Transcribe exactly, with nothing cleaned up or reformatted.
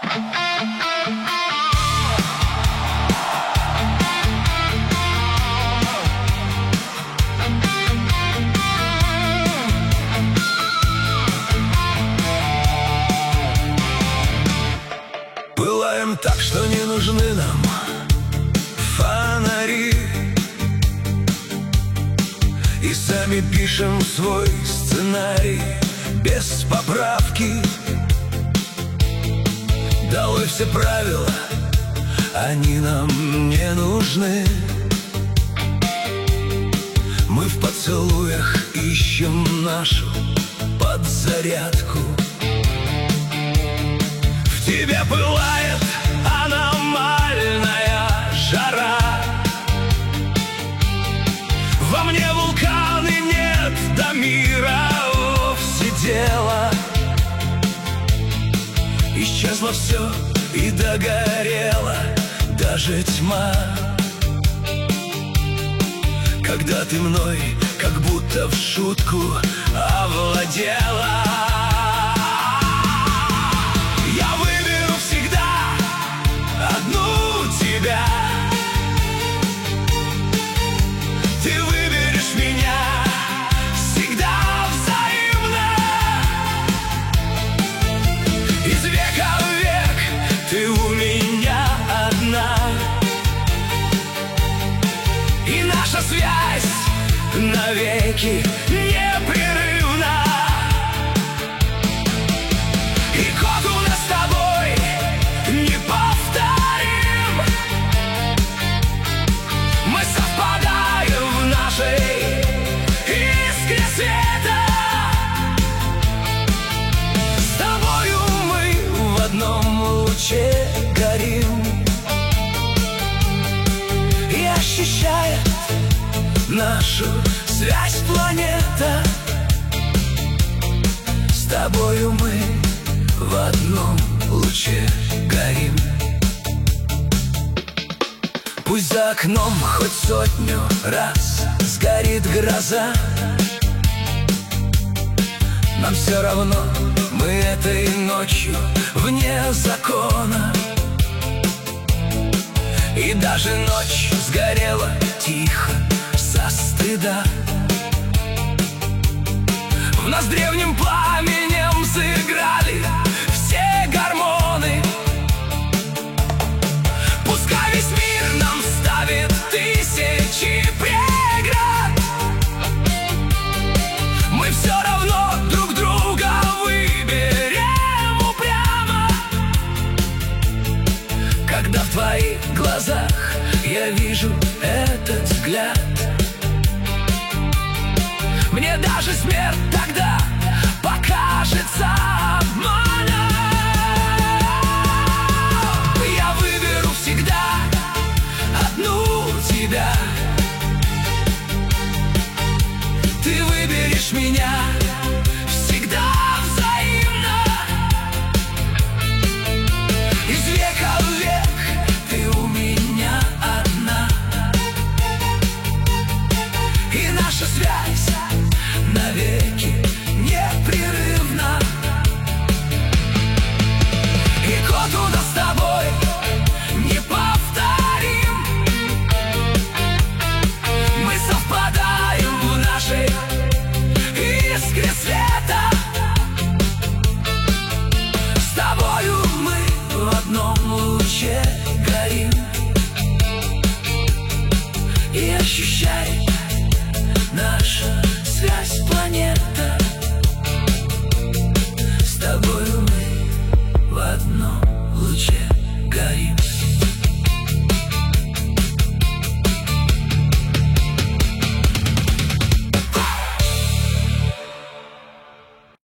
Пылаем так, что не нужны нам фонари, и сами пишем свой сценарий без поправки. Долой все правила, они нам не нужны. Мы в поцелуях ищем нашу подзарядку. В тебе пылает аномальная жара, во мне вулканы, нет до мира вовсе дела. Исчезло все и догорела даже тьма, когда ты мной как будто в шутку овладела. Я выберу всегда одну тебя, ты выберешь меня всегда взаимно. Из века в век ты у меня одна, и наша связь навеки непрерывна. И код у нас с тобой неповторим. Мы совпадаем в нашей искре света. С тобою мы в одном луче горим, и ощущает нашу связь планета. С тобою мы в одном луче горим. Пусть за окном хоть сотню раз сгорит гроза, нам все равно, мы этой ночью вне закона. И даже ночь сгорела тихо со стыда. В нас древним пламенем заиграли все гормоны. Пускай весь мир нам ставит тысячи преград, мы все равно друг друга выберем упрямо. Когда в твоих глазах я вижу этот взгляд, мне даже смерть тогда покажется обманом. Я выберу всегда одну тебя, ты выберешь меня всегда взаимно. Из века в век ты у меня одна, и наша связь навеки непрерывна. И код у нас с тобой неповторим. Мы совпадаем в нашей искре света. С тобою мы в одном луче горим, и ощущай наша связь планет.